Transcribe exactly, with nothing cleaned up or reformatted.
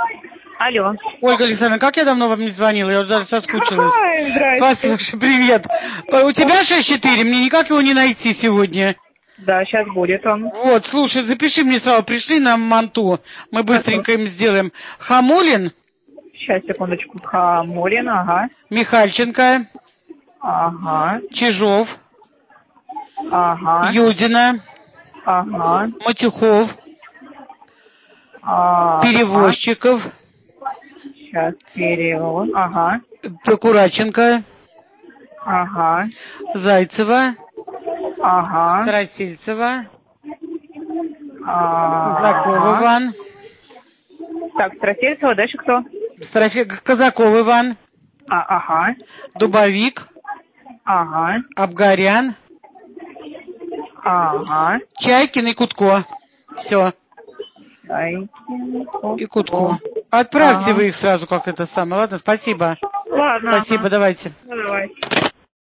Алло. Ольга Александровна, как я давно вам не звонила? Я уже даже соскучилась. Ай, здрасте. Послушай, привет. У тебя шесть четыре, мне никак его не найти сегодня. Да, сейчас будет он. Вот, слушай, запиши мне сразу, пришли на манту, мы быстренько им сделаем. Хамолин. Сейчас, секундочку. Хамолин, ага. Михальченко. Ага. Чижов. Ага. Юдина. Ага. Матюхов. Ага. Перевозчиков. Сейчас, перевод. Ага. Прокураченко. Ага. Зайцева. Ага. Старосельцева. Ага. Казаков Иван. Так, Страсельцева, дальше кто? Строфе... Казаков Иван. А, ага. Дубовик. Ага. Абгарян. Ага. Чайкин и Кутко. Все. Чайкин, И Кутко. Отправьте ага. вы их сразу, как это самое. Ладно, спасибо. Ладно. Спасибо, Ага. давайте. Ну, давай.